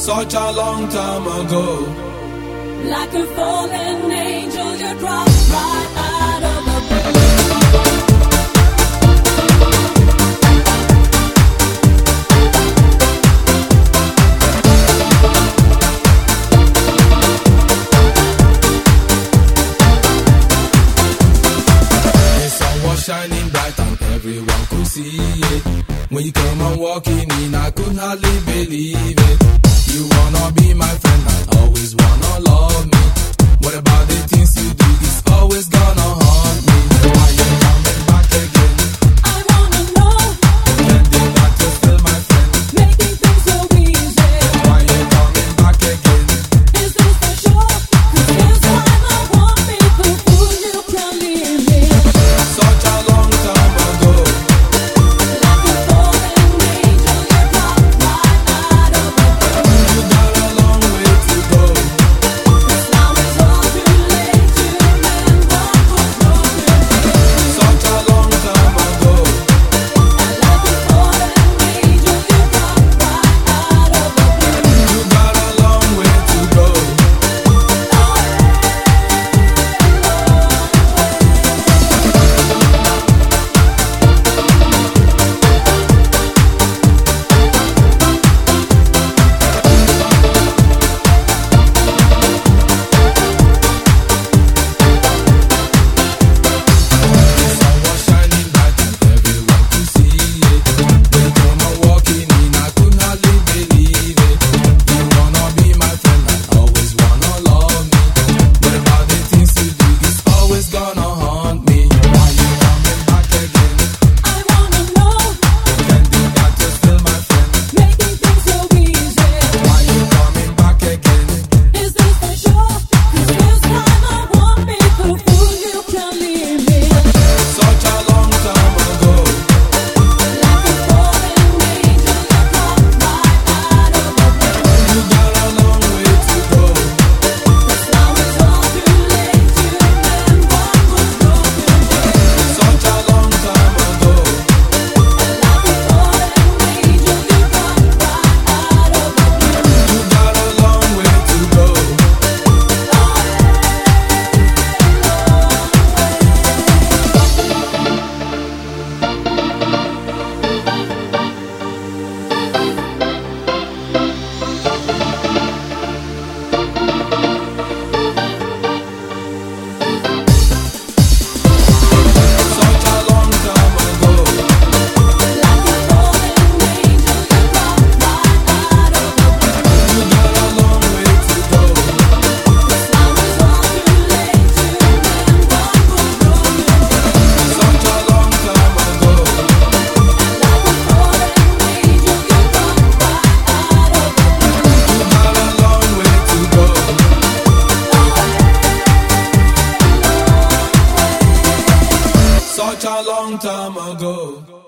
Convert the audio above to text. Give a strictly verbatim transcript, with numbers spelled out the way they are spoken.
such a long time ago. Like a fallen angel, you dropped right out of the blue. The sun was shining bright and everyone could see it. When you come on walking in, I could hardly believe it. You wanna be my friend and always wanna love me. What about the things you do? It's always gonna haunt me. Why you coming back again? I wanna know, Pretending that you're still my friend. making things so easy. Why you coming back again? Is this for sure? 'Cause this time I won't be the fool, you can leave me. Such a long time ago. Like a fallen angel, you dropped right out of the blue. You got a long way to go. 'Cause now it's all too late to mend what was broken. Such a long time ago. Like a fallen angel, you dropped right out of the blue. You got a long way to go. The sun was shining bright and everyone could see it. When you come on walking in, I could hardly believe it. You wanna be my friend and always wanna love me. What about the things you do? It's always gonna haunt me. Why you coming back again? I wanna know, Pretending that you're still my friend. making things so easy. Why you coming back again? Is this for sure? 'Cause this time I won't be the fool, you can leave me. Such a long time ago. Like a fallen angel, you dropped right out of the blue. You got a long way to go. 'Cause now it's all too late to mend what was broken. Such a long time ago. Like a fallen angel, you dropped right out of the blue. You got a long way to go. Such a long time ago. Like a fallen angel, you dropped right out of the blue. You got a long way to go. 'Cause now it's all too late to mend what was broken. Such a long time ago. Like a fallen angel, you dropped right out of the blue. You got a long way to go. Such a long time ago.